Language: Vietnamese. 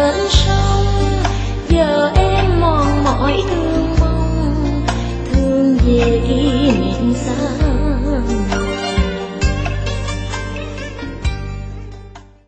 bên sông, giờ em mòn mỏi thương mong, thương về kỷ niệm xa.